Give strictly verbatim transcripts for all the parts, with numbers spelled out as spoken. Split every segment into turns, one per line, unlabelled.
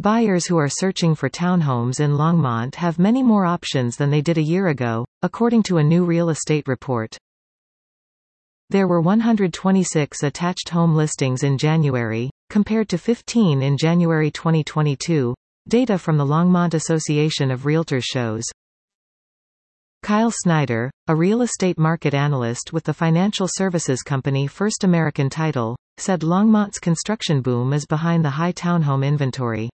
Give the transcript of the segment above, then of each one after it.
Buyers who are searching for townhomes in Longmont have many more options than they did a year ago, according to a new real estate report. There were one hundred twenty-six attached home listings in January, compared to fifteen in January twenty twenty-two, data from the Longmont Association of Realtors shows. Kyle Snyder, a real estate market analyst with the financial services company First American Title, said Longmont's construction boom is behind the high townhome inventory.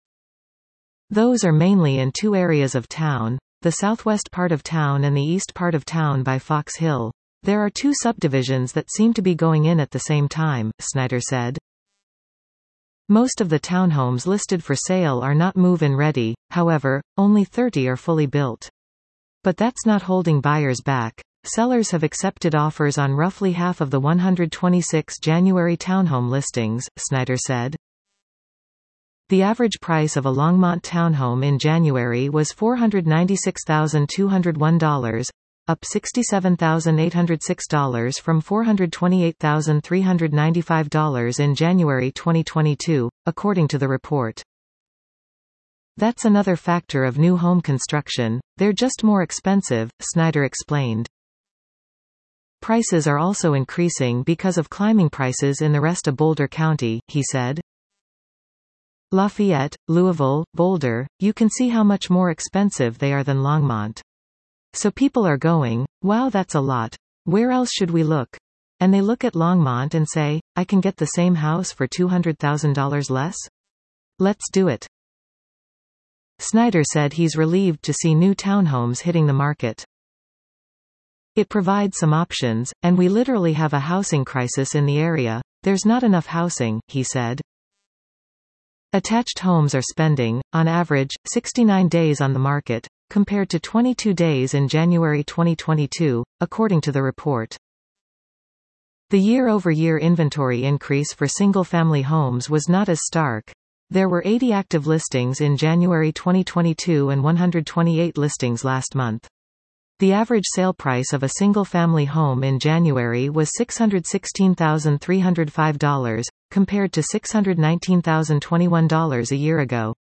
Those are mainly in two areas of town, the southwest part of town and the east part of town by Fox Hill. There are two subdivisions that seem to be going in at the same time, Snyder said. Most of the townhomes listed for sale are not move-in ready, however, only thirty are fully built. But that's not holding buyers back. Sellers have accepted offers on roughly half of the one hundred twenty-six January townhome listings, Snyder said. The average price of a Longmont townhome in January was four hundred ninety-six thousand two hundred one dollars, up sixty-seven thousand eight hundred six dollars from four hundred twenty-eight thousand three hundred ninety-five dollars in January twenty twenty-two, according to the report. That's another factor of new home construction, they're just more expensive, Snyder explained. Prices are also increasing because of climbing prices in the rest of Boulder County, he said. Lafayette, Louisville, Boulder, you can see how much more expensive they are than Longmont. So people are going, wow, that's a lot. Where else should we look? And they look at Longmont and say, I can get the same house for two hundred thousand dollars less? Let's do it. Snyder said he's relieved to see new townhomes hitting the market. It provides some options, and we literally have a housing crisis in the area. There's not enough housing, he said. Attached homes are spending, on average, sixty-nine days on the market, compared to twenty-two days in January twenty twenty-two, according to the report. The year-over-year inventory increase for single-family homes was not as stark. There were eighty active listings in January twenty twenty-two and one hundred twenty-eight listings last month. The average sale price of a single-family home in January was six hundred sixteen thousand three hundred five dollars, compared to six hundred nineteen thousand twenty-one dollars a year ago.